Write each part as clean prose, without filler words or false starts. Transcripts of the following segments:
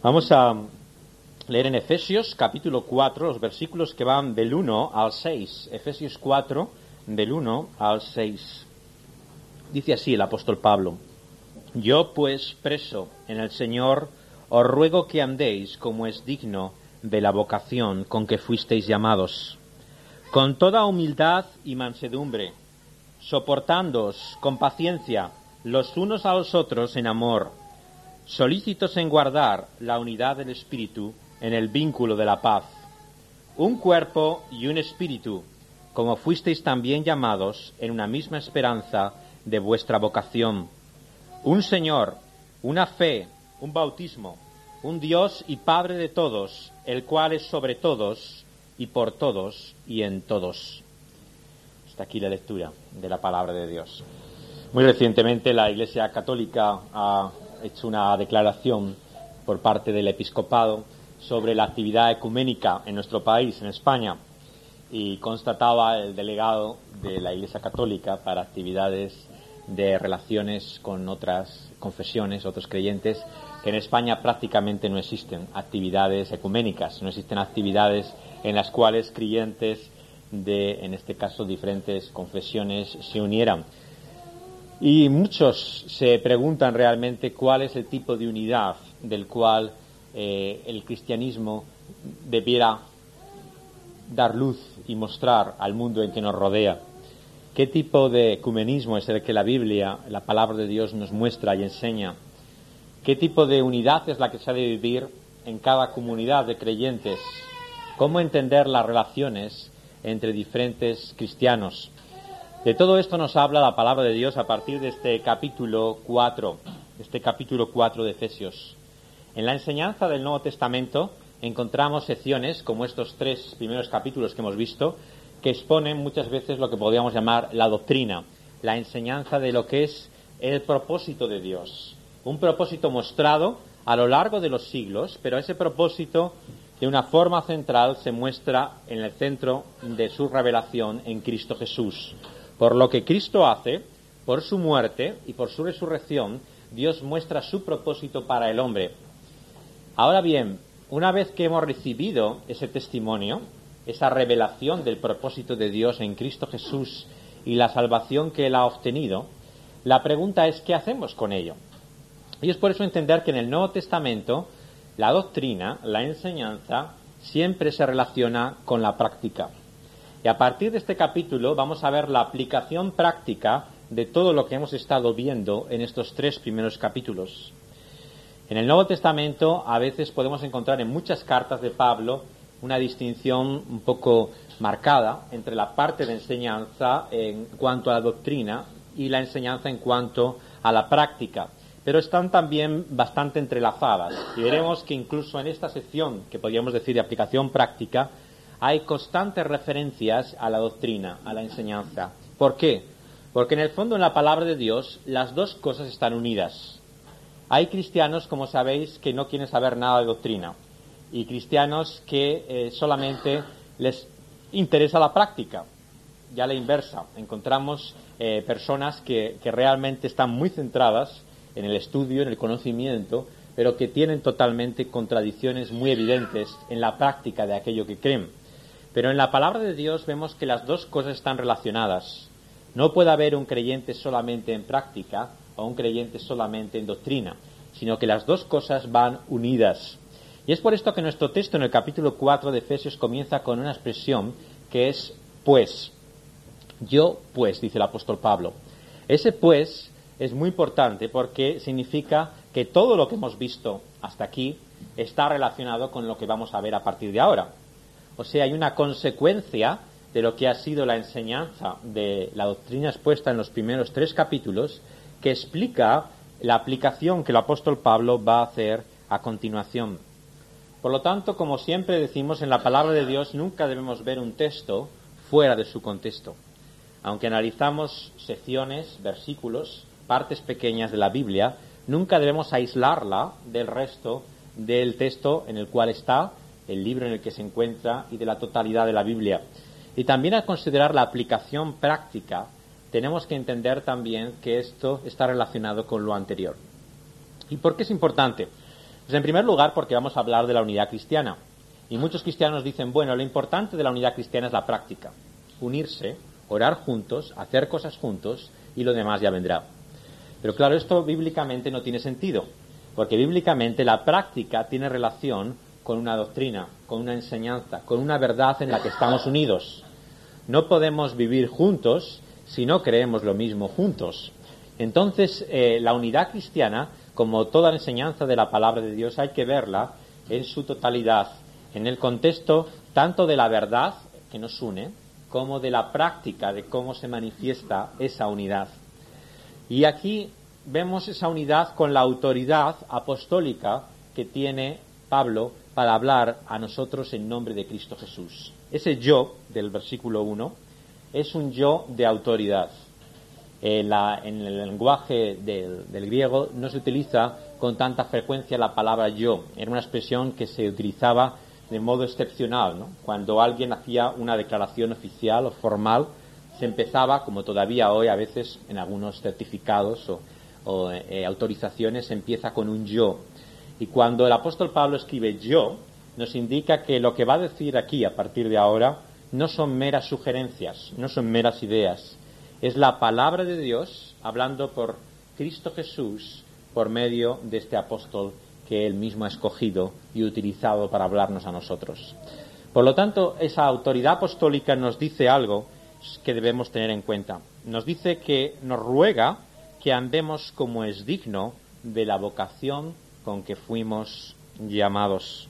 Vamos a leer en Efesios capítulo 4 los versículos que van del 1 al 6. Efesios 4, del 1 al 6. Dice así el apóstol Pablo: Yo pues, preso en el Señor, os ruego que andéis como es digno de la vocación con que fuisteis llamados, con toda humildad y mansedumbre, soportándoos con paciencia los unos a los otros en amor, solícitos en guardar la unidad del Espíritu en el vínculo de la paz. Un cuerpo y un espíritu, como fuisteis también llamados en una misma esperanza de vuestra vocación. Un Señor, una fe, un bautismo, un Dios y Padre de todos, el cual es sobre todos y por todos y en todos. Hasta aquí la lectura de la palabra de Dios. Muy recientemente la Iglesia Católica ha hecho una declaración por parte del episcopado sobre la actividad ecuménica en nuestro país, en España, y constataba el delegado de la Iglesia Católica para actividades de relaciones con otras confesiones, otros creyentes, que en España prácticamente no existen actividades ecuménicas, no existen actividades en las cuales creyentes de, en este caso, diferentes confesiones se unieran. Y muchos se preguntan realmente cuál es el tipo de unidad del cual el cristianismo debiera dar luz y mostrar al mundo en que nos rodea. ¿Qué tipo de ecumenismo es el que la Biblia, la palabra de Dios, nos muestra y enseña? ¿Qué tipo de unidad es la que se ha de vivir en cada comunidad de creyentes? ¿Cómo entender las relaciones entre diferentes cristianos? De todo esto nos habla la palabra de Dios a partir de este capítulo 4 de Efesios. En la enseñanza del Nuevo Testamento encontramos secciones, como estos 3 primeros capítulos que hemos visto, que exponen muchas veces lo que podríamos llamar la doctrina, la enseñanza de lo que es el propósito de Dios. Un propósito mostrado a lo largo de los siglos, pero ese propósito de una forma central se muestra en el centro de su revelación en Cristo Jesús. Por lo que Cristo hace, por su muerte y por su resurrección, Dios muestra su propósito para el hombre. Ahora bien, una vez que hemos recibido ese testimonio, esa revelación del propósito de Dios en Cristo Jesús y la salvación que Él ha obtenido, la pregunta es ¿qué hacemos con ello? Y es por eso entender que en el Nuevo Testamento la doctrina, la enseñanza, siempre se relaciona con la práctica. Y a partir de este capítulo vamos a ver la aplicación práctica de todo lo que hemos estado viendo en estos 3 primeros capítulos. En el Nuevo Testamento a veces podemos encontrar en muchas cartas de Pablo una distinción un poco marcada entre la parte de enseñanza en cuanto a la doctrina y la enseñanza en cuanto a la práctica, pero están también bastante entrelazadas. Y veremos que incluso en esta sección, que podríamos decir de aplicación práctica, hay constantes referencias a la doctrina, a la enseñanza. ¿Por qué? Porque en el fondo en la palabra de Dios las dos cosas están unidas. Hay cristianos, como sabéis, que no quieren saber nada de doctrina, y cristianos que solamente les interesa la práctica, ya la inversa. Encontramos personas que realmente están muy centradas en el estudio, en el conocimiento, pero que tienen totalmente contradicciones muy evidentes en la práctica de aquello que creen. Pero en la palabra de Dios vemos que las dos cosas están relacionadas. No puede haber un creyente solamente en práctica o un creyente solamente en doctrina, sino que las dos cosas van unidas. Y es por esto que nuestro texto en el capítulo 4 de Efesios comienza con una expresión que es pues. Yo pues, dice el apóstol Pablo. Ese pues es muy importante porque significa que todo lo que hemos visto hasta aquí está relacionado con lo que vamos a ver a partir de ahora. O sea, hay una consecuencia de lo que ha sido la enseñanza de la doctrina expuesta en los primeros 3 capítulos que explica la aplicación que el apóstol Pablo va a hacer a continuación. Por lo tanto, como siempre decimos, en la palabra de Dios nunca debemos ver un texto fuera de su contexto. Aunque analizamos secciones, versículos, partes pequeñas de la Biblia, nunca debemos aislarla del resto del texto en el cual está, el libro en el que se encuentra y de la totalidad de la Biblia. Y también al considerar la aplicación práctica, tenemos que entender también que esto está relacionado con lo anterior. ¿Y por qué es importante? Pues en primer lugar, porque vamos a hablar de la unidad cristiana. Y muchos cristianos dicen, bueno, lo importante de la unidad cristiana es la práctica. Unirse, orar juntos, hacer cosas juntos y lo demás ya vendrá. Pero claro, esto bíblicamente no tiene sentido, porque bíblicamente la práctica tiene relación con una doctrina, con una enseñanza, con una verdad en la que estamos unidos. No podemos vivir juntos si no creemos lo mismo juntos. Entonces, la unidad cristiana, como toda la enseñanza de la palabra de Dios, hay que verla en su totalidad, en el contexto tanto de la verdad que nos une, como de la práctica de cómo se manifiesta esa unidad. Y aquí vemos esa unidad con la autoridad apostólica que tiene Pablo para hablar a nosotros en nombre de Cristo Jesús. Ese yo del versículo 1 es un yo de autoridad. En el lenguaje del griego no se utiliza con tanta frecuencia la palabra yo. Era una expresión que se utilizaba de modo excepcional, ¿no? Cuando alguien hacía una declaración oficial o formal, se empezaba, como todavía hoy a veces en algunos certificados o autorizaciones, se empieza con un yo. Y cuando el apóstol Pablo escribe yo, nos indica que lo que va a decir aquí a partir de ahora no son meras sugerencias, no son meras ideas. Es la palabra de Dios hablando por Cristo Jesús por medio de este apóstol que él mismo ha escogido y utilizado para hablarnos a nosotros. Por lo tanto, esa autoridad apostólica nos dice algo que debemos tener en cuenta. Nos dice que nos ruega que andemos como es digno de la vocación con que fuimos llamados.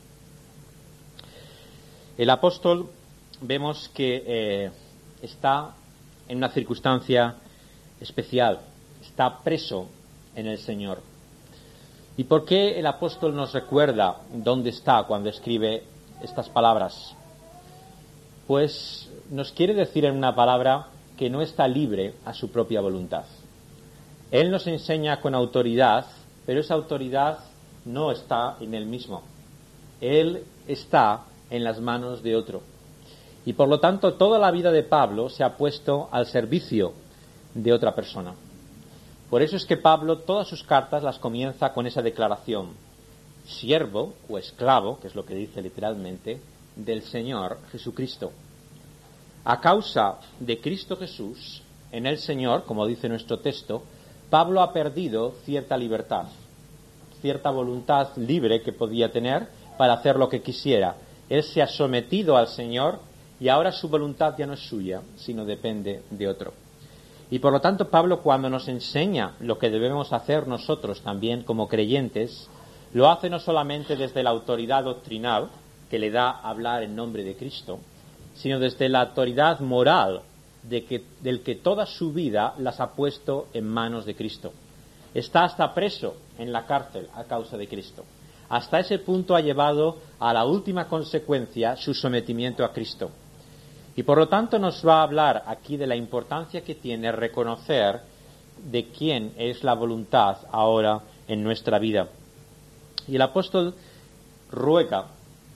El apóstol vemos que está en una circunstancia especial, está preso en el Señor. ¿Y por qué el apóstol nos recuerda dónde está cuando escribe estas palabras? Pues nos quiere decir en una palabra que no está libre a su propia voluntad. Él nos enseña con autoridad, pero esa autoridad no está en él mismo. Él está en las manos de otro. Y por lo tanto, toda la vida de Pablo se ha puesto al servicio de otra persona. Por eso es que Pablo todas sus cartas las comienza con esa declaración: siervo o esclavo, que es lo que dice literalmente, del Señor Jesucristo. A causa de Cristo Jesús, en el Señor, como dice nuestro texto, Pablo ha perdido cierta libertad, cierta voluntad libre que podía tener para hacer lo que quisiera. Él se ha sometido al Señor y ahora su voluntad ya no es suya, sino depende de otro. Y por lo tanto, Pablo, cuando nos enseña lo que debemos hacer nosotros también como creyentes, lo hace no solamente desde la autoridad doctrinal que le da hablar en nombre de Cristo, sino desde la autoridad moral del que toda su vida las ha puesto en manos de Cristo. Está hasta preso en la cárcel a causa de Cristo. Hasta ese punto ha llevado a la última consecuencia su sometimiento a Cristo. Y por lo tanto nos va a hablar aquí de la importancia que tiene reconocer de quién es la voluntad ahora en nuestra vida. Y el apóstol ruega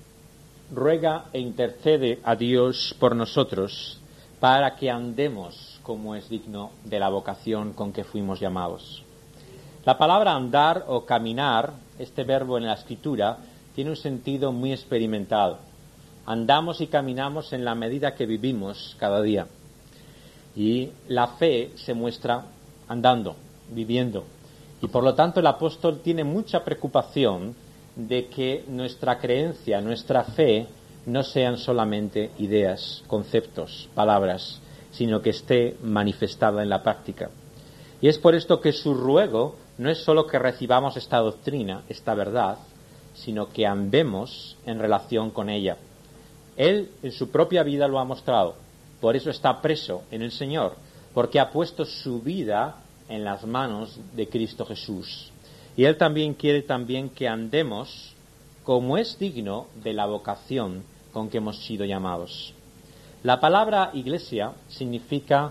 e intercede a Dios por nosotros para que andemos como es digno de la vocación con que fuimos llamados. La palabra andar o caminar, este verbo en la Escritura, tiene un sentido muy experimental. Andamos y caminamos en la medida que vivimos cada día. Y la fe se muestra andando, viviendo. Y por lo tanto el apóstol tiene mucha preocupación de que nuestra creencia, nuestra fe, no sean solamente ideas, conceptos, palabras, sino que esté manifestada en la práctica. Y es por esto que su ruego no es solo que recibamos esta doctrina, esta verdad, sino que andemos en relación con ella. Él en su propia vida lo ha mostrado, por eso está preso en el Señor, porque ha puesto su vida en las manos de Cristo Jesús. Y Él también quiere que andemos como es digno de la vocación con que hemos sido llamados. La palabra iglesia significa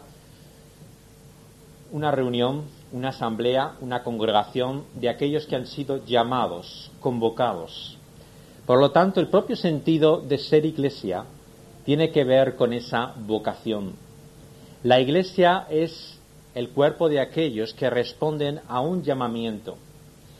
una reunión, una asamblea, una congregación de aquellos que han sido llamados, convocados. Por lo tanto, el propio sentido de ser iglesia tiene que ver con esa vocación. La iglesia es el cuerpo de aquellos que responden a un llamamiento.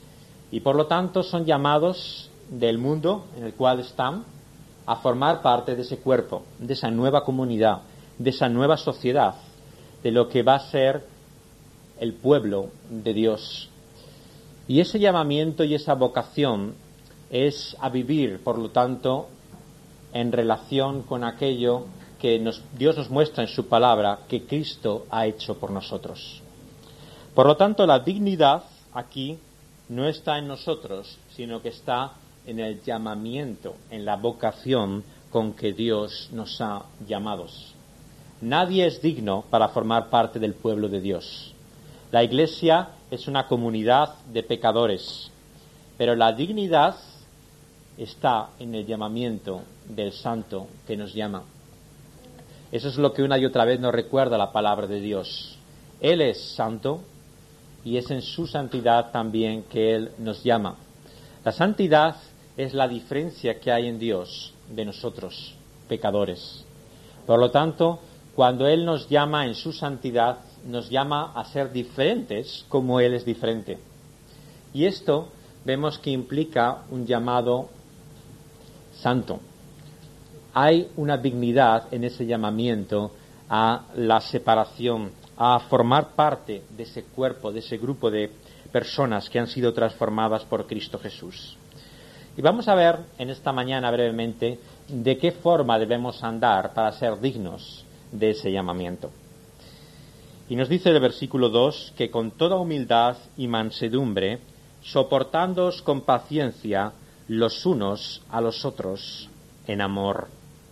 y por lo tanto son llamados del mundo en el cual están a formar parte de ese cuerpo, de esa nueva comunidad, de esa nueva sociedad, de lo que va a ser el pueblo de Dios. Y ese llamamiento y esa vocación es a vivir, por lo tanto, en relación con aquello que Dios nos muestra en su palabra que Cristo ha hecho por nosotros. Por lo tanto, la dignidad aquí no está en nosotros, sino que está en el llamamiento, en la vocación con que Dios nos ha llamados. Nadie es digno para formar parte del pueblo de Dios. La Iglesia es una comunidad de pecadores, pero la dignidad está en el llamamiento del Santo que nos llama. Eso es lo que una y otra vez nos recuerda la palabra de Dios. Él es santo y es en su santidad también que Él nos llama. La santidad es la diferencia que hay en Dios de nosotros, pecadores. Por lo tanto, cuando Él nos llama en su santidad, nos llama a ser diferentes como Él es diferente. Y esto vemos que implica un llamado santo. Hay una dignidad en ese llamamiento a la separación, a formar parte de ese cuerpo, de ese grupo de personas que han sido transformadas por Cristo Jesús. Y vamos a ver en esta mañana brevemente de qué forma debemos andar para ser dignos de ese llamamiento. Y nos dice el versículo 2 que con toda humildad y mansedumbre, soportándoos con paciencia los unos a los otros en amor.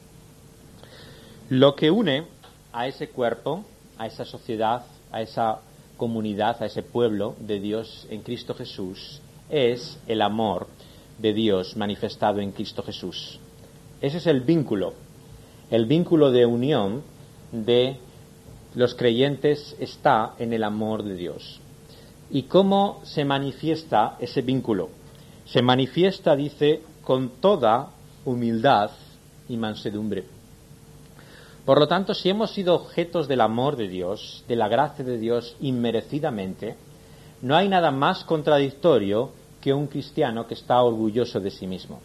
Lo que une a ese cuerpo, a esa sociedad, a esa comunidad, a ese pueblo de Dios en Cristo Jesús, es el amor de Dios manifestado en Cristo Jesús. Ese es el vínculo de unión de los creyentes está en el amor de Dios. ¿Y cómo se manifiesta ese vínculo? Se manifiesta, dice, con toda humildad y mansedumbre. Por lo tanto, si hemos sido objetos del amor de Dios, de la gracia de Dios inmerecidamente, no hay nada más contradictorio que un cristiano que está orgulloso de sí mismo.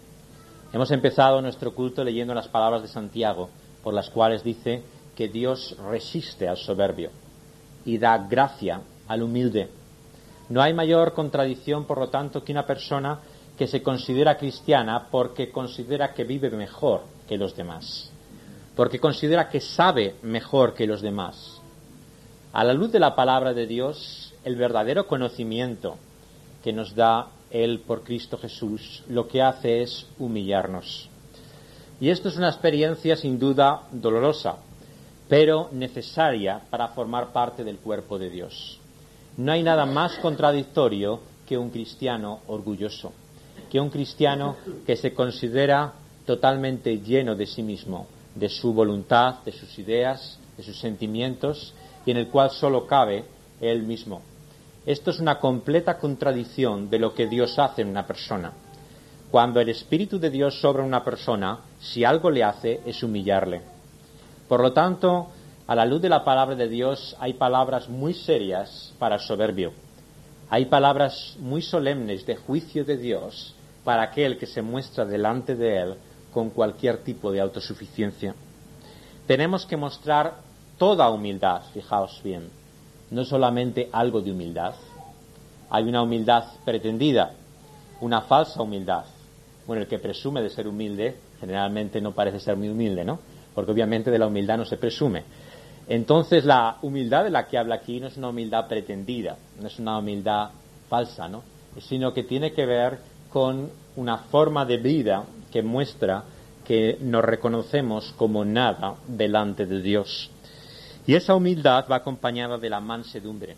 Hemos empezado nuestro culto leyendo las palabras de Santiago, por las cuales dice que Dios resiste al soberbio y da gracia al humilde. No hay mayor contradicción, por lo tanto, que una persona que se considera cristiana porque considera que vive mejor que los demás, porque considera que sabe mejor que los demás. A la luz de la palabra de Dios, el verdadero conocimiento que nos da Él por Cristo Jesús, lo que hace es humillarnos. Y esto es una experiencia sin duda dolorosa, pero necesaria para formar parte del cuerpo de Dios. No hay nada más contradictorio que un cristiano orgulloso, que un cristiano que se considera totalmente lleno de sí mismo, de su voluntad, de sus ideas, de sus sentimientos, y en el cual solo cabe él mismo. Esto es una completa contradicción de lo que Dios hace en una persona. Cuando el Espíritu de Dios sobra en una persona, si algo le hace es humillarle. Por lo tanto, a la luz de la palabra de Dios hay palabras muy serias para el soberbio. Hay palabras muy solemnes de juicio de Dios para aquel que se muestra delante de Él con cualquier tipo de autosuficiencia. Tenemos que mostrar toda humildad, fijaos bien, no solamente algo de humildad. Hay una humildad pretendida, una falsa humildad. Bueno, el que presume de ser humilde generalmente no parece ser muy humilde, ¿no? Porque obviamente de la humildad no se presume. Entonces la humildad de la que habla aquí no es una humildad pretendida, no es una humildad falsa, ¿no? Sino que tiene que ver con una forma de vida que muestra que nos reconocemos como nada delante de Dios. Y esa humildad va acompañada de la mansedumbre.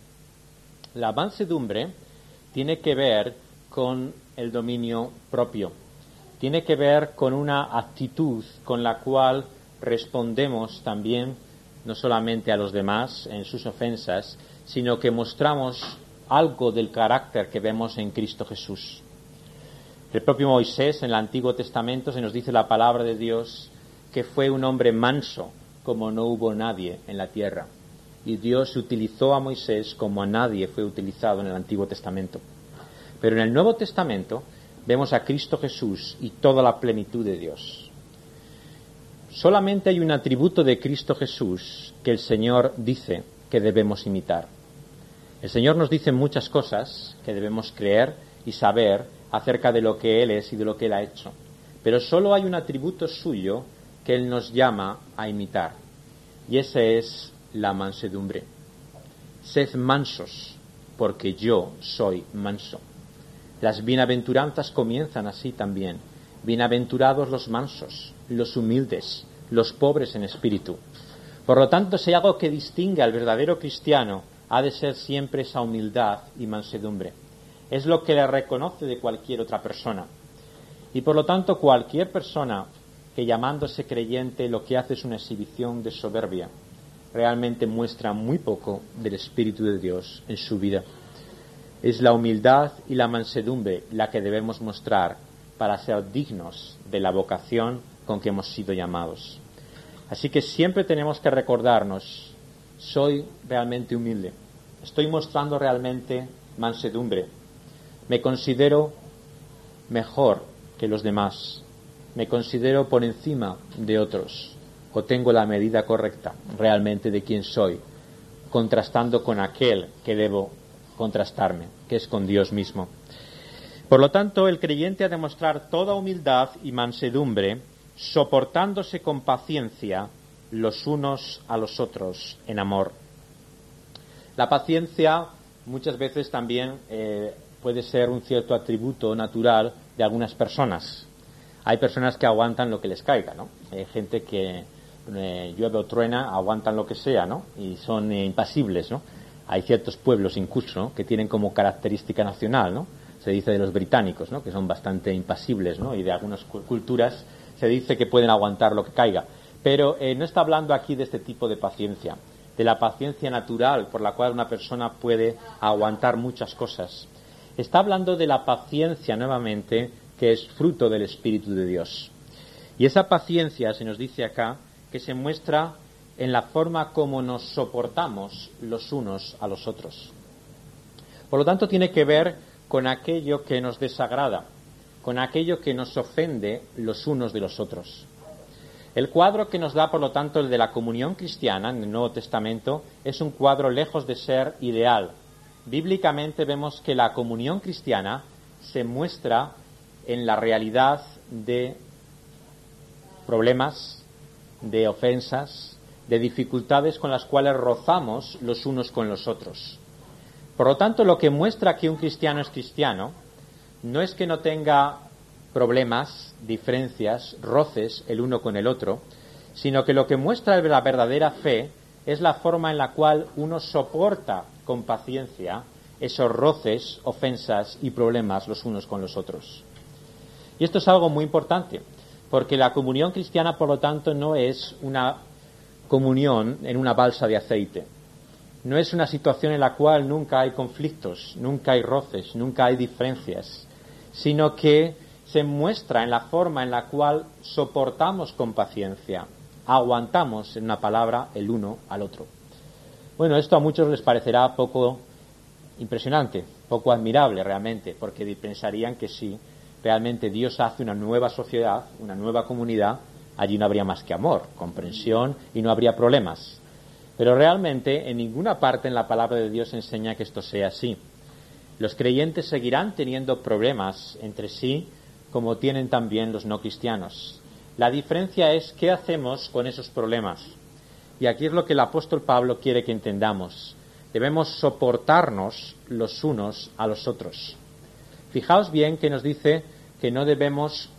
La mansedumbre tiene que ver con el dominio propio, tiene que ver con una actitud con la cual respondemos también no solamente a los demás en sus ofensas, sino que mostramos algo del carácter que vemos en Cristo Jesús. El propio Moisés en el Antiguo Testamento se nos dice la palabra de Dios que fue un hombre manso como no hubo nadie en la tierra. Y Dios utilizó a Moisés como a nadie fue utilizado en el Antiguo Testamento. Pero en el Nuevo Testamento vemos a Cristo Jesús y toda la plenitud de Dios. Solamente hay un atributo de Cristo Jesús que el Señor dice que debemos imitar. El Señor nos dice muchas cosas que debemos creer y saber acerca de lo que Él es y de lo que Él ha hecho. Pero solo hay un atributo suyo que Él nos llama a imitar, y ese es la mansedumbre. Sed mansos, porque yo soy manso. Las bienaventuranzas comienzan así también. Bienaventurados los mansos, los humildes, los pobres en espíritu. Por lo tanto, si hay algo que distingue al verdadero cristiano, ha de ser siempre esa humildad y mansedumbre. Es lo que le reconoce de cualquier otra persona. Y por lo tanto, cualquier persona que llamándose creyente lo que hace es una exhibición de soberbia, realmente muestra muy poco del Espíritu de Dios en su vida. Es la humildad y la mansedumbre la que debemos mostrar para ser dignos de la vocación con que hemos sido llamados. Así que siempre tenemos que recordarnos, soy realmente humilde, estoy mostrando realmente mansedumbre, me considero mejor que los demás, me considero por encima de otros, o tengo la medida correcta realmente de quién soy, contrastando con aquel que debo contrastarme, que es con Dios mismo. Por lo tanto, el creyente ha de mostrar toda humildad y mansedumbre, soportándose con paciencia los unos a los otros en amor. La paciencia muchas veces también puede ser un cierto atributo natural de algunas personas. Hay personas que aguantan lo que les caiga, ¿no? Hay gente que llueve o truena, aguantan lo que sea, ¿no? Y son impasibles, ¿no? Hay ciertos pueblos incluso, ¿no?, que tienen como característica nacional, ¿no? Se dice de los británicos, ¿no?, que son bastante impasibles, ¿no? Y de algunas culturas se dice que pueden aguantar lo que caiga. Pero no está hablando aquí de este tipo de paciencia, de la paciencia natural por la cual una persona puede aguantar muchas cosas. Está hablando de la paciencia nuevamente que es fruto del Espíritu de Dios. Y esa paciencia se nos dice acá que se muestra en la forma como nos soportamos los unos a los otros. Por lo tanto, tiene que ver con aquello que nos desagrada, con aquello que nos ofende los unos de los otros. El cuadro que nos da, por lo tanto, el de la comunión cristiana en el Nuevo Testamento es un cuadro lejos de ser ideal. Bíblicamente vemos que la comunión cristiana se muestra en la realidad de problemas, de ofensas, de dificultades con las cuales rozamos los unos con los otros. Por lo tanto, lo que muestra que un cristiano es cristiano no es que no tenga problemas, diferencias, roces el uno con el otro, sino que lo que muestra la verdadera fe es la forma en la cual uno soporta con paciencia esos roces, ofensas y problemas los unos con los otros. Y esto es algo muy importante, porque la comunión cristiana, por lo tanto, no es una comunión en una balsa de aceite. No es una situación en la cual nunca hay conflictos, nunca hay roces, nunca hay diferencias, sino que se muestra en la forma en la cual soportamos con paciencia, aguantamos, en una palabra, el uno al otro. Bueno, esto a muchos les parecerá poco impresionante, poco admirable realmente, porque pensarían que si realmente Dios hace una nueva sociedad, una nueva comunidad, allí no habría más que amor, comprensión y no habría problemas. Pero realmente en ninguna parte en la palabra de Dios enseña que esto sea así. Los creyentes seguirán teniendo problemas entre sí, como tienen también los no cristianos. La diferencia es qué hacemos con esos problemas. Y aquí es lo que el apóstol Pablo quiere que entendamos. Debemos soportarnos los unos a los otros. Fijaos bien que nos dice que no debemos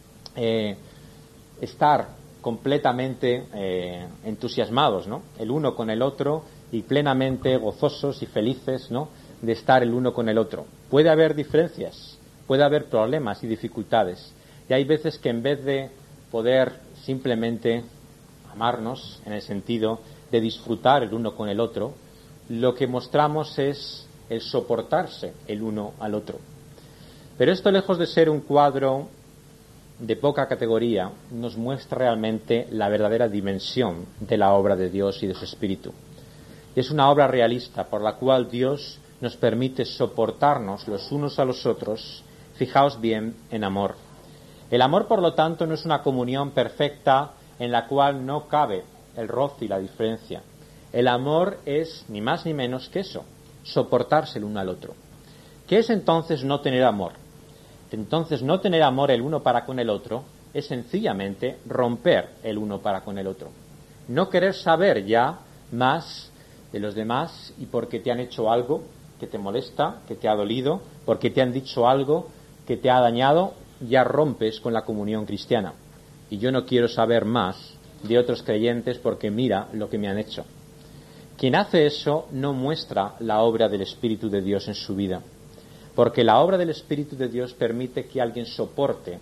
estar completamente entusiasmados, ¿no?, el uno con el otro y plenamente gozosos y felices, ¿no?, de estar el uno con el otro. Puede haber diferencias, puede haber problemas y dificultades. Y hay veces que en vez de poder simplemente amarnos en el sentido de disfrutar el uno con el otro, lo que mostramos es el soportarse el uno al otro. Pero esto, lejos de ser un cuadro de poca categoría, nos muestra realmente la verdadera dimensión de la obra de Dios y de su Espíritu. Es una obra realista por la cual Dios nos permite soportarnos los unos a los otros, fijaos bien, en amor. El amor, por lo tanto, no es una comunión perfecta en la cual no cabe el roce y la diferencia. El amor es ni más ni menos que eso, soportarse el uno al otro. ¿Qué es entonces no tener amor? Entonces, no tener amor el uno para con el otro es sencillamente romper el uno para con el otro. No querer saber ya más de los demás y porque te han hecho algo que te molesta, que te ha dolido, porque te han dicho algo que te ha dañado, ya rompes con la comunión cristiana. Y yo no quiero saber más de otros creyentes porque mira lo que me han hecho. Quien hace eso no muestra la obra del Espíritu de Dios en su vida, porque la obra del Espíritu de Dios permite que alguien soporte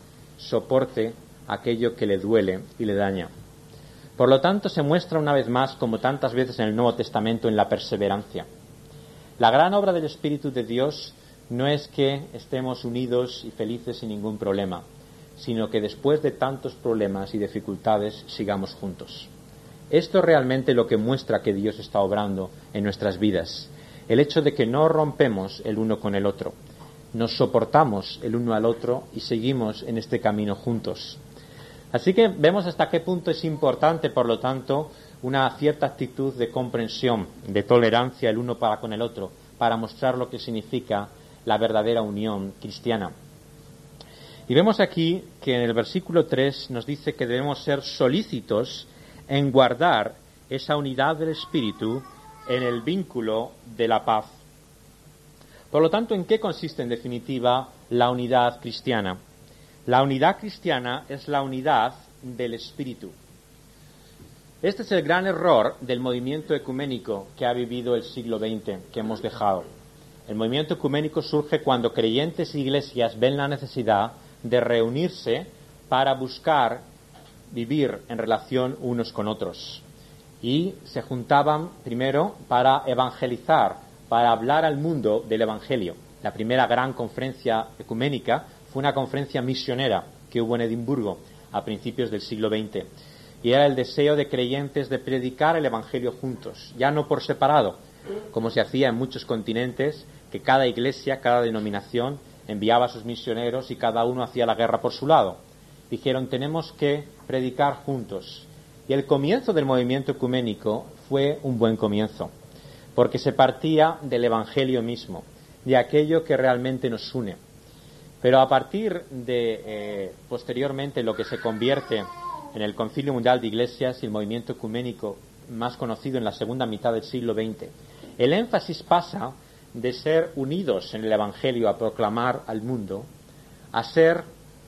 aquello que le duele y le daña. Por lo tanto, se muestra una vez más, como tantas veces en el Nuevo Testamento, en la perseverancia. La gran obra del Espíritu de Dios no es que estemos unidos y felices sin ningún problema, sino que después de tantos problemas y dificultades sigamos juntos. Esto es realmente lo que muestra que Dios está obrando en nuestras vidas. El hecho de que no rompemos el uno con el otro, nos soportamos el uno al otro y seguimos en este camino juntos. Así que vemos hasta qué punto es importante, por lo tanto, una cierta actitud de comprensión, de tolerancia el uno para con el otro, para mostrar lo que significa la verdadera unión cristiana. Y vemos aquí que en el versículo 3 nos dice que debemos ser solícitos en guardar esa unidad del Espíritu en el vínculo de la paz. Por lo tanto, ¿en qué consiste en definitiva la unidad cristiana? La unidad cristiana es la unidad del Espíritu. Este es el gran error del movimiento ecuménico que ha vivido el siglo XX, que hemos dejado. El movimiento ecuménico surge cuando creyentes e iglesias ven la necesidad de reunirse para buscar vivir en relación unos con otros. Y se juntaban primero para evangelizar, para hablar al mundo del Evangelio. La primera gran conferencia ecuménica fue una conferencia misionera que hubo en Edimburgo a principios del siglo XX. Y era el deseo de creyentes de predicar el Evangelio juntos, ya no por separado, como se hacía en muchos continentes, que cada iglesia, cada denominación enviaba a sus misioneros y cada uno hacía la guerra por su lado. Dijeron, tenemos que predicar juntos. Y el comienzo del movimiento ecuménico fue un buen comienzo, porque se partía del Evangelio mismo, de aquello que realmente nos une. Pero a partir de, posteriormente, lo que se convierte en el Concilio Mundial de Iglesias y el movimiento ecuménico más conocido en la segunda mitad del siglo XX, el énfasis pasa de ser unidos en el Evangelio a proclamar al mundo, a ser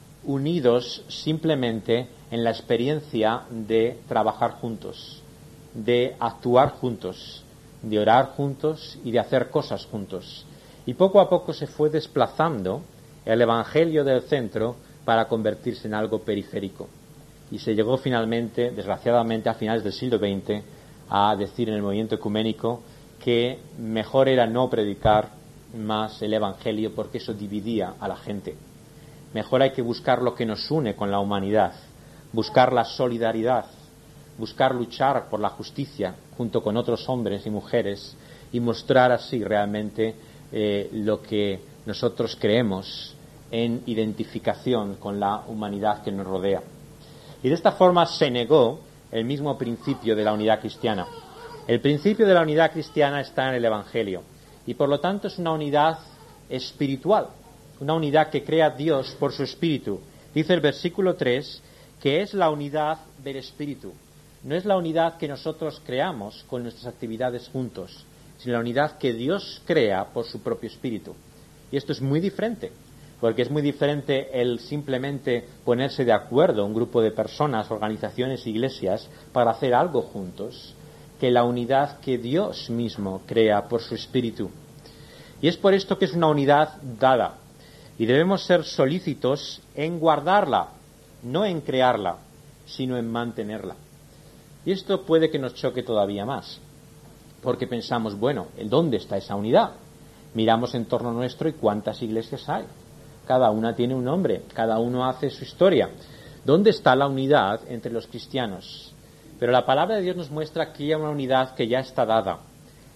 unidos simplemente en la experiencia de trabajar juntos, de actuar juntos, de orar juntos y de hacer cosas juntos. Y poco a poco se fue desplazando el Evangelio del centro para convertirse en algo periférico. Y se llegó finalmente, desgraciadamente, a finales del siglo XX, a decir en el movimiento ecuménico que mejor era no predicar más el Evangelio porque eso dividía a la gente. Mejor hay que buscar lo que nos une con la humanidad, buscar la solidaridad, buscar luchar por la justicia junto con otros hombres y mujeres y mostrar así realmente lo que nosotros creemos en identificación con la humanidad que nos rodea. Y de esta forma se negó el mismo principio de la unidad cristiana. El principio de la unidad cristiana está en el Evangelio y por lo tanto es una unidad espiritual, una unidad que crea Dios por su Espíritu. Dice el versículo 3 que es la unidad del Espíritu. No es la unidad que nosotros creamos con nuestras actividades juntos, sino la unidad que Dios crea por su propio Espíritu. Y esto es muy diferente, porque es muy diferente el simplemente ponerse de acuerdo un grupo de personas, organizaciones, iglesias, para hacer algo juntos, que la unidad que Dios mismo crea por su Espíritu. Y es por esto que es una unidad dada, y debemos ser solícitos en guardarla, no en crearla, sino en mantenerla. Y esto puede que nos choque todavía más, porque pensamos, bueno, ¿dónde está esa unidad? Miramos en torno nuestro y ¿cuántas iglesias hay? Cada una tiene un nombre, cada uno hace su historia. ¿Dónde está la unidad entre los cristianos? Pero la palabra de Dios nos muestra que hay una unidad que ya está dada.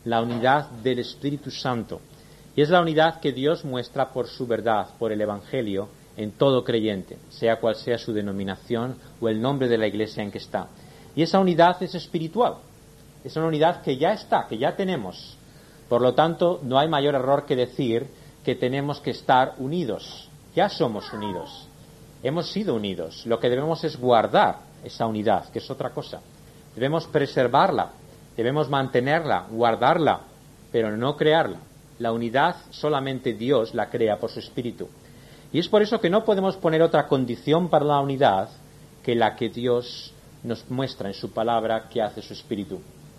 la unidad del Espíritu Santo. Y es la unidad que Dios muestra por su verdad, por el Evangelio, en todo creyente, sea cual sea su denominación o el nombre de la iglesia en que está. Y esa unidad es espiritual. Es una unidad que ya está, que ya tenemos. Por lo tanto, no hay mayor error que decir que tenemos que estar unidos. Ya somos unidos. Hemos sido unidos. Lo que debemos es guardar esa unidad, que es otra cosa. Debemos preservarla, debemos mantenerla, guardarla, pero no crearla. La unidad solamente Dios la crea por su Espíritu. Y es por eso que no podemos poner otra condición para la unidad que la que Dios nos muestra en su palabra que hace su Espíritu.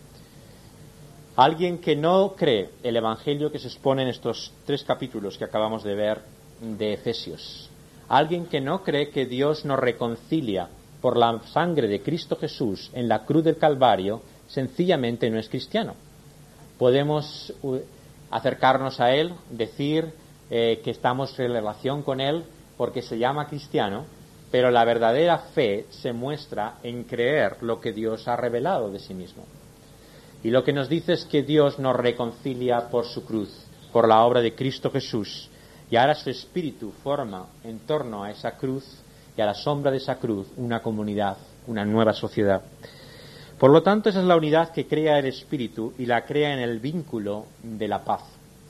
Alguien que no cree el Evangelio que se expone en estos 3 capítulos que acabamos de ver de Efesios, alguien que no cree que Dios nos reconcilia por la sangre de Cristo Jesús en la cruz del Calvario, sencillamente no es cristiano. Podemos acercarnos a Él, decir que estamos en relación con Él porque se llama cristiano, pero la verdadera fe se muestra en creer lo que Dios ha revelado de sí mismo. Y lo que nos dice es que Dios nos reconcilia por su cruz, por la obra de Cristo Jesús, y ahora su Espíritu forma en torno a esa cruz y a la sombra de esa cruz una comunidad, una nueva sociedad. Por lo tanto, esa es la unidad que crea el Espíritu y la crea en el vínculo de la paz.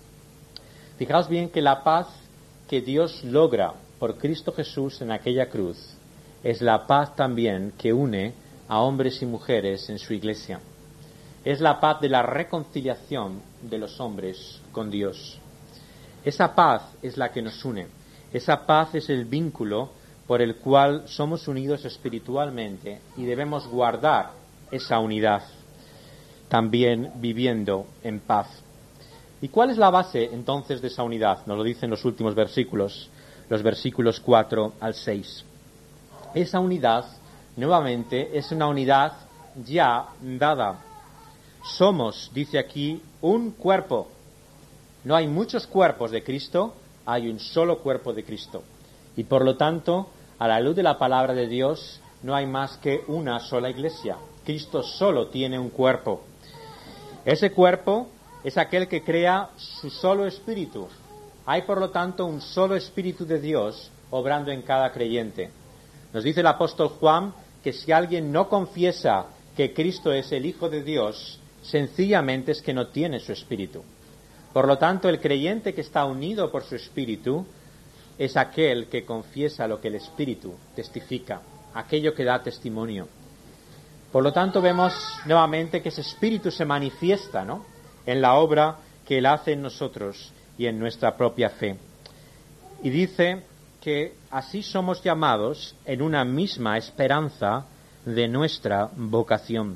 Fijaos bien que la paz que Dios logra por Cristo Jesús en aquella cruz es la paz también que une a hombres y mujeres en su iglesia. Es la paz de la reconciliación de los hombres con Dios. Esa paz es la que nos une. Esa paz es el vínculo por el cual somos unidos espiritualmente y debemos guardar esa unidad, también viviendo en paz. ¿Y cuál es la base entonces de esa unidad? Nos lo dicen los últimos versículos, los versículos 4 al 6. Esa unidad, nuevamente, es una unidad ya dada. Somos, dice aquí, un cuerpo. No hay muchos cuerpos de Cristo, hay un solo cuerpo de Cristo. Y por lo tanto, a la luz de la palabra de Dios, no hay más que una sola iglesia. Cristo solo tiene un cuerpo. Ese cuerpo es aquel que crea su solo espíritu. Hay, por lo tanto, un solo espíritu de Dios obrando en cada creyente. Nos dice el apóstol Juan que si alguien no confiesa que Cristo es el Hijo de Dios, sencillamente es que no tiene su espíritu. Por lo tanto, el creyente que está unido por su espíritu es aquel que confiesa lo que el espíritu testifica, aquello que da testimonio. Por lo tanto, vemos nuevamente que ese espíritu se manifiesta, ¿no?, en la obra que Él hace en nosotros y en nuestra propia fe. Y dice que así somos llamados en una misma esperanza de nuestra vocación.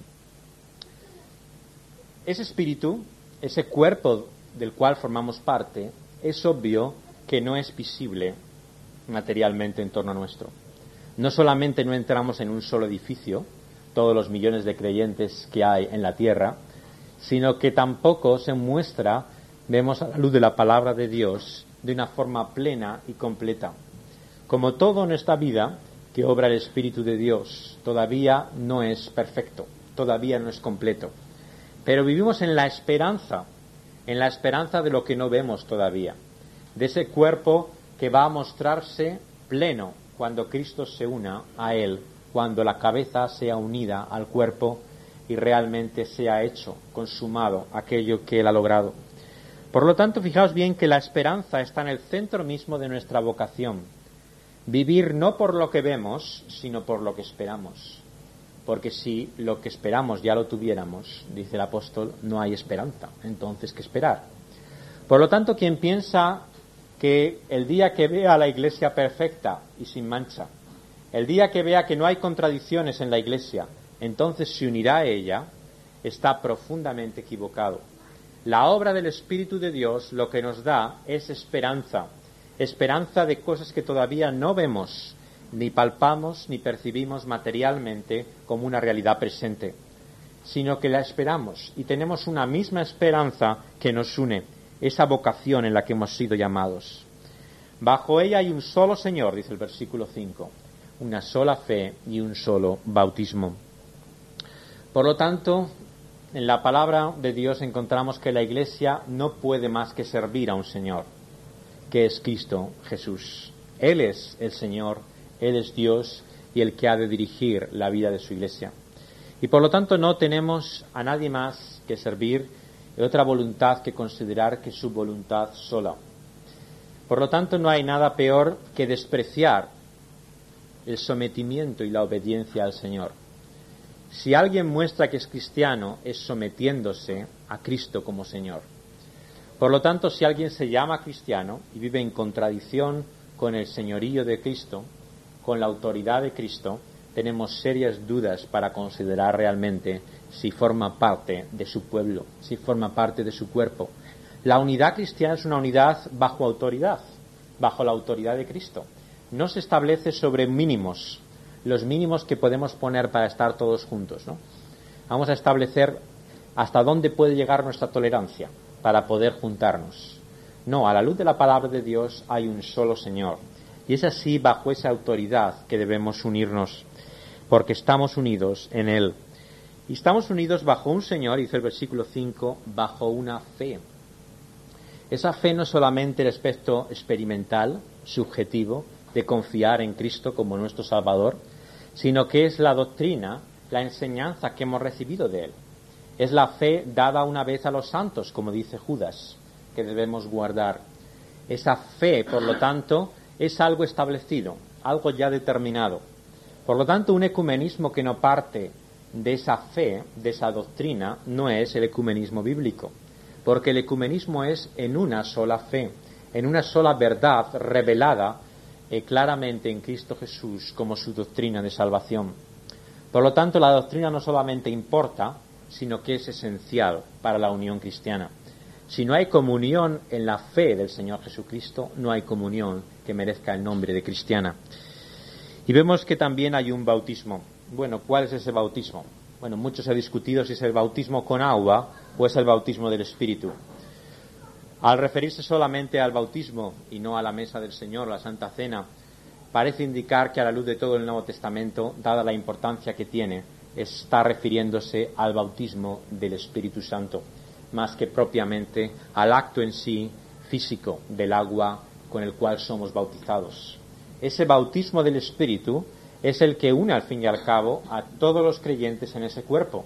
Ese espíritu, ese cuerpo del cual formamos parte, es obvio que no es visible materialmente en torno a nuestro. No solamente no entramos en un solo edificio, todos los millones de creyentes que hay en la tierra, sino que tampoco se muestra, vemos a la luz de la palabra de Dios, de una forma plena y completa. Como todo en esta vida que obra el Espíritu de Dios, todavía no es perfecto, todavía no es completo. Pero vivimos en la esperanza de lo que no vemos todavía, de ese cuerpo que va a mostrarse pleno cuando Cristo se una a Él, cuando la cabeza sea unida al cuerpo y realmente sea hecho, consumado, aquello que Él ha logrado. Por lo tanto, fijaos bien que la esperanza está en el centro mismo de nuestra vocación. Vivir no por lo que vemos, sino por lo que esperamos. Porque si lo que esperamos ya lo tuviéramos, dice el apóstol, no hay esperanza. Entonces, ¿qué esperar? Por lo tanto, quien piensa que el día que vea la iglesia perfecta y sin mancha, el día que vea que no hay contradicciones en la iglesia, entonces se unirá a ella, está profundamente equivocado. La obra del Espíritu de Dios lo que nos da es esperanza, esperanza de cosas que todavía no vemos, ni palpamos, ni percibimos materialmente como una realidad presente, sino que la esperamos y tenemos una misma esperanza que nos une, esa vocación en la que hemos sido llamados. Bajo ella hay un solo Señor, dice el versículo 5, una sola fe y un solo bautismo. Por lo tanto, en la palabra de Dios encontramos que la Iglesia no puede más que servir a un Señor, que es Cristo Jesús. Él es el Señor, Él es Dios y el que ha de dirigir la vida de su Iglesia. Y por lo tanto no tenemos a nadie más que servir de otra voluntad que considerar que su voluntad sola. Por lo tanto no hay nada peor que despreciar el sometimiento y la obediencia al Señor. Si alguien muestra que es cristiano, es sometiéndose a Cristo como Señor. Por lo tanto, si alguien se llama cristiano y vive en contradicción con el señorío de Cristo, con la autoridad de Cristo, tenemos serias dudas para considerar realmente si forma parte de su pueblo, si forma parte de su cuerpo. La unidad cristiana es una unidad bajo autoridad, bajo la autoridad de Cristo. No se establece sobre mínimos, los mínimos que podemos poner para estar todos juntos, ¿no? Vamos a establecer hasta dónde puede llegar nuestra tolerancia para poder juntarnos. No, a la luz de la palabra de Dios hay un solo Señor. Y es así, bajo esa autoridad, que debemos unirnos, porque estamos unidos en Él. Y estamos unidos bajo un Señor, dice el versículo 5, bajo una fe. Esa fe no es solamente el aspecto experimental, subjetivo, de confiar en Cristo como nuestro Salvador, sino que es la doctrina, la enseñanza que hemos recibido de Él. Es la fe dada una vez a los santos, como dice Judas, que debemos guardar. Esa fe, por lo tanto, es algo establecido, algo ya determinado. Por lo tanto, un ecumenismo que no parte de esa fe, de esa doctrina, no es el ecumenismo bíblico, porque el ecumenismo es en una sola fe, en una sola verdad revelada claramente en Cristo Jesús como su doctrina de salvación. Por lo tanto, la doctrina no solamente importa, sino que es esencial para la unión cristiana. Si no hay comunión en la fe del Señor Jesucristo, no hay comunión que merezca el nombre de cristiana. Y vemos que también hay un bautismo. Bueno, ¿cuál es ese bautismo? Bueno, mucho se ha discutido si es el bautismo con agua o es el bautismo del Espíritu. Al referirse solamente al bautismo y no a la mesa del Señor, la Santa Cena, parece indicar que a la luz de todo el Nuevo Testamento, dada la importancia que tiene, está refiriéndose al bautismo del Espíritu Santo, más que propiamente al acto en sí físico del agua con el cual somos bautizados. Ese bautismo del Espíritu es el que une al fin y al cabo a todos los creyentes en ese cuerpo.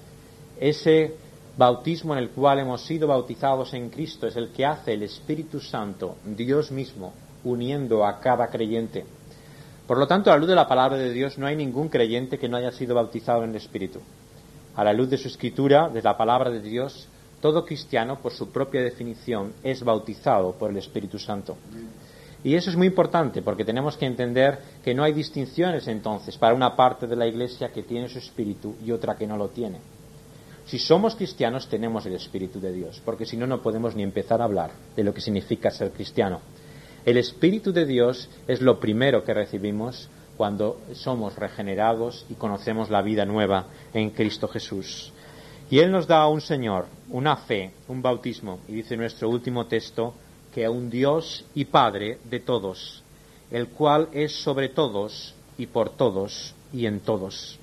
Ese bautismo en el cual hemos sido bautizados en Cristo es el que hace el Espíritu Santo, Dios mismo, uniendo a cada creyente. Por lo tanto, a la luz de la palabra de Dios no hay ningún creyente que no haya sido bautizado en el Espíritu. A la luz de su Escritura, de la palabra de Dios, todo cristiano, por su propia definición, es bautizado por el Espíritu Santo. Y eso es muy importante, porque tenemos que entender que no hay distinciones entonces para una parte de la Iglesia que tiene su Espíritu y otra que no lo tiene. Si somos cristianos, tenemos el Espíritu de Dios, porque si no, no podemos ni empezar a hablar de lo que significa ser cristiano. El Espíritu de Dios es lo primero que recibimos cuando somos regenerados y conocemos la vida nueva en Cristo Jesús. Y Él nos da a un Señor, una fe, un bautismo, y dice nuestro último texto, que a un Dios y Padre de todos, el cual es sobre todos y por todos y en todos.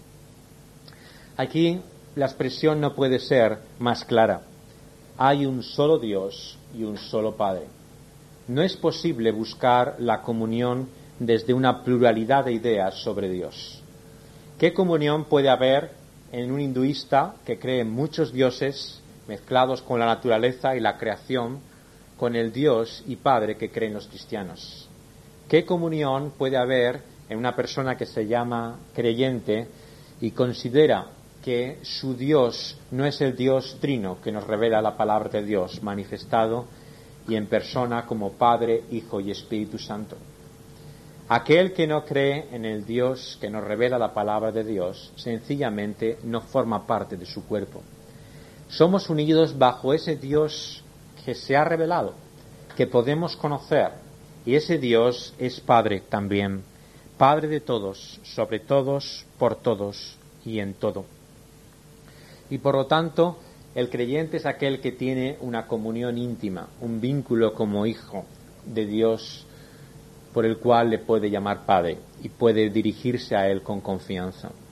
Aquí la expresión no puede ser más clara. Hay un solo Dios y un solo Padre. No es posible buscar la comunión desde una pluralidad de ideas sobre Dios. ¿Qué comunión puede haber en un hinduista que cree en muchos dioses mezclados con la naturaleza y la creación, con el Dios y Padre que creen los cristianos? ¿Qué comunión puede haber en una persona que se llama creyente y considera que su Dios no es el Dios trino que nos revela la palabra de Dios manifestado y en persona como Padre, Hijo y Espíritu Santo? Aquel que no cree en el Dios que nos revela la palabra de Dios sencillamente no forma parte de su cuerpo. Somos unidos bajo ese Dios que se ha revelado, que podemos conocer, y ese Dios es Padre también, Padre de todos, sobre todos, por todos y en todo. Y por lo tanto, el creyente es aquel que tiene una comunión íntima, un vínculo como hijo de Dios por el cual le puede llamar Padre y puede dirigirse a Él con confianza.